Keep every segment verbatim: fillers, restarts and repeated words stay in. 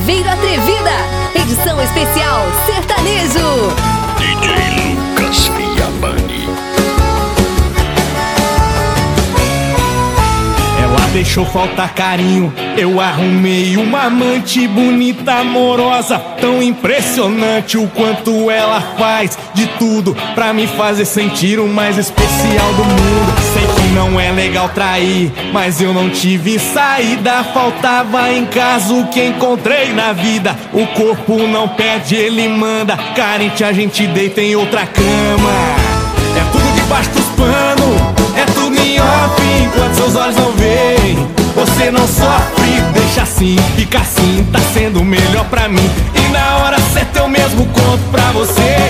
Chaveiro Atrevida, edição especial sertanejo. D J Lucas Viabani. Ela deixou faltar carinho, eu arrumei uma amante bonita, amorosa, tão impressionante o quanto ela faz de tudo pra me fazer sentir o mais especial do mundo. Sei que não é legal trair, mas eu não tive saída. Faltava em casa o que encontrei na vida. O corpo não pede, ele manda. Carente a gente deita em outra cama. É tudo debaixo dos panos, é tudo em off, enquanto seus olhos não veem. Você não sofre, deixa assim, fica assim, tá sendo melhor pra mim. E na hora certa eu mesmo conto pra você.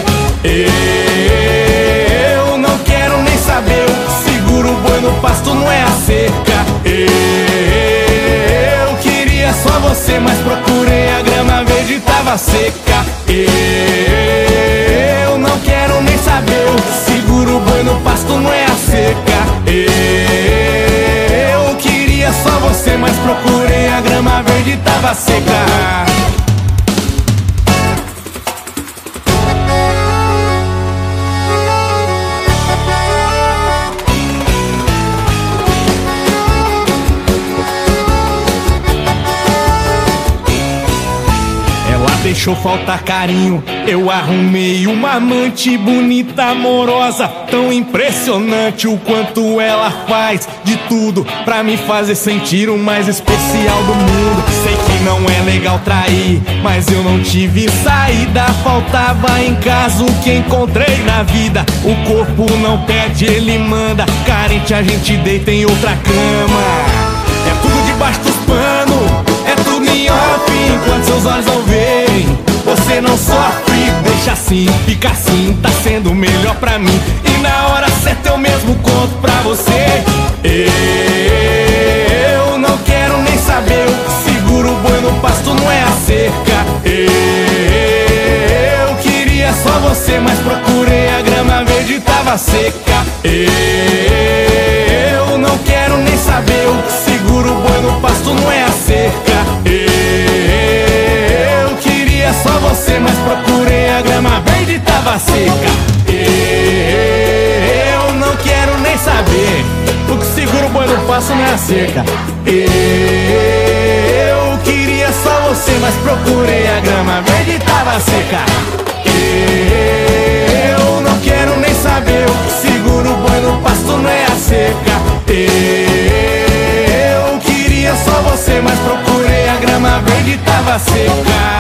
Eu não quero nem saber, seguro o boi no pasto, não é a cerca. Eu queria só você, mas procurei a grama verde e tava seca. Eu não quero nem saber, seguro o boi no pasto, não é a seca. Eu queria só você, mas procurei a grama verde e tava seca. Deixou faltar carinho, eu arrumei uma amante bonita, amorosa, tão impressionante o quanto ela faz de tudo pra me fazer sentir o mais especial do mundo. Sei que não é legal trair, mas eu não tive saída. Faltava em casa o que encontrei na vida. O corpo não pede, ele manda. Carente a gente deita em outra cama. É tudo debaixo dos panos, é tudo em off, enquanto seus olhos não veem. Você não sofre, deixa assim, fica assim, tá sendo melhor pra mim. E na hora certa eu mesmo conto pra você. Eu não quero nem saber, seguro o boi no pasto, não é a cerca. Eu queria só você, mas procurei a grama verde e tava seca. Eu não quero nem saber, seguro o boi no pasto, não é a cerca. Eu queria só você, mas procurei a grama verde e tava seca. Eu não quero nem saber, o que segura o boi no pasto não é a cerca. Eu queria só você, mas procurei a grama verde e tava seca. Eu não quero nem saber, o que segura o boi no pasto não é a cerca. Eu queria só você, mas procurei a grama verde e tava seca.